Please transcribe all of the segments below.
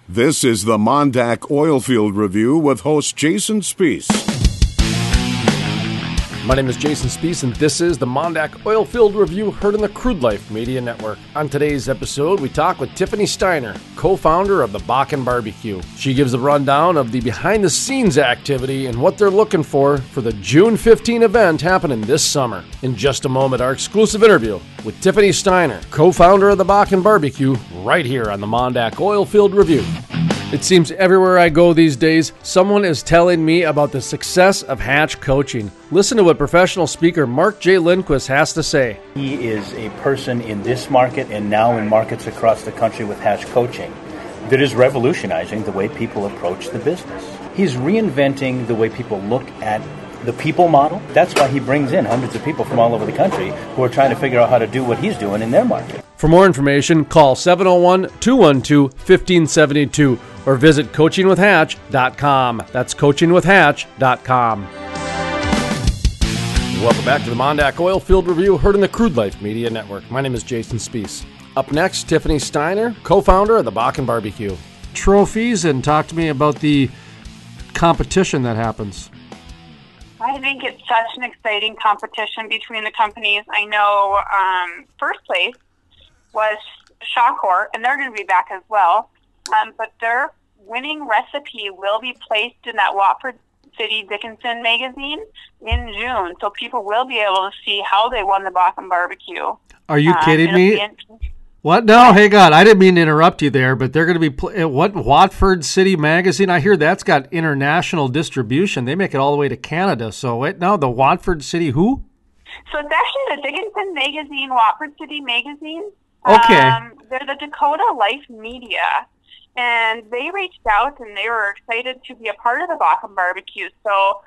This is the Mondak Oilfield Review with host Jason Spiess. My name is Jason Spiess, and this is the Mondak Oilfield Review, heard on the Crude Life Media Network. On today's episode, we talk with Tiffany Steiner, co-founder of the Bakken Barbecue. She gives a rundown of the behind-the-scenes activity and what they're looking for the June 15 event happening this summer. In just a moment, our exclusive interview with Tiffany Steiner, co-founder of the Bakken Barbecue, right here on the Mondak Oilfield Review. It seems everywhere I go these days, someone is telling me about the success of Hatch Coaching. Listen to what professional speaker Mark J. Lindquist has to say. He is a person in this market and now in markets across the country with Hatch Coaching that is revolutionizing the way people approach the business. He's reinventing the way people look at the people model. That's why he brings in hundreds of people from all over the country who are trying to figure out how to do what he's doing in their market. For more information, call 701-212-1572 or visit coachingwithhatch.com. That's coachingwithhatch.com. Welcome back to the Mondak Oilfield Review, heard in the Crude Life Media Network. My name is Jason Spiess. Up next, Tiffany Steiner, co-founder of the Bakken Barbecue. Trophies, and talk to me about the competition that happens. I think it's such an exciting competition between the companies. I know first place was Shawcor, and they're going to be back as well. But their winning recipe will be placed in that Watford City Dickinson magazine in June. So people will be able to see how they won the Bakken Barbecue. Are you kidding me? What? No, hang on. I didn't mean to interrupt you there, but they're going to be what, Watford City Magazine? I hear that's got international distribution. They make it all the way to Canada. So wait, no, the Watford City who? So it's actually the Dickinson Magazine, Watford City Magazine. Okay. They're the Dakota Life Media, and they reached out and they were excited to be a part of the Bakken Barbecue. So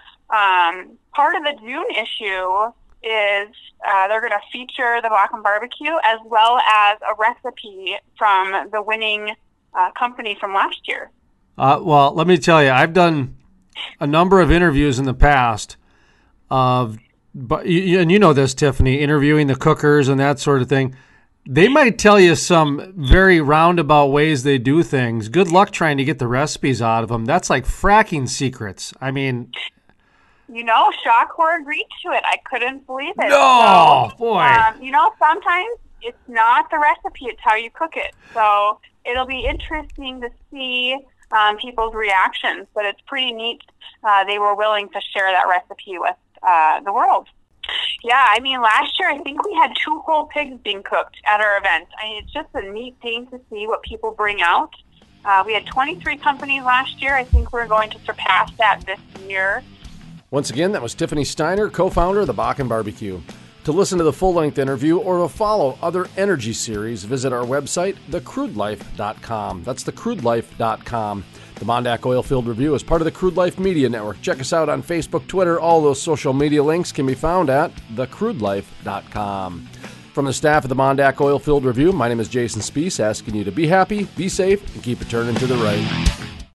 part of the June issue is they're going to feature the Bakken Barbecue as well as a recipe from the winning company from last year. Well, let me tell you, I've done a number of interviews in the past and you know this, Tiffany, interviewing the cookers and that sort of thing. They might tell you some very roundabout ways they do things. Good luck trying to get the recipes out of them. That's like fracking secrets. I mean... You know, Shawcor agreed to it. I couldn't believe it. No, so, boy. Sometimes it's not the recipe, it's how you cook it. So it'll be interesting to see people's reactions, but it's pretty neat. They were willing to share that recipe with the world. Yeah, I mean, last year I think we had 2 whole pigs being cooked at our event. I mean, it's just a neat thing to see what people bring out. We had 23 companies last year. I think we're going to surpass that this year. Once again, that was Tiffany Steiner, co-founder of the Bakken Barbecue. To listen to the full-length interview or to follow other energy series, visit our website, thecrudelife.com. That's thecrudelife.com. The Mondak Oilfield Review is part of the Crude Life Media Network. Check us out on Facebook, Twitter. All those social media links can be found at thecrudelife.com. From the staff of the Mondak Oilfield Review, my name is Jason Spiess, asking you to be happy, be safe, and keep it turning to the right.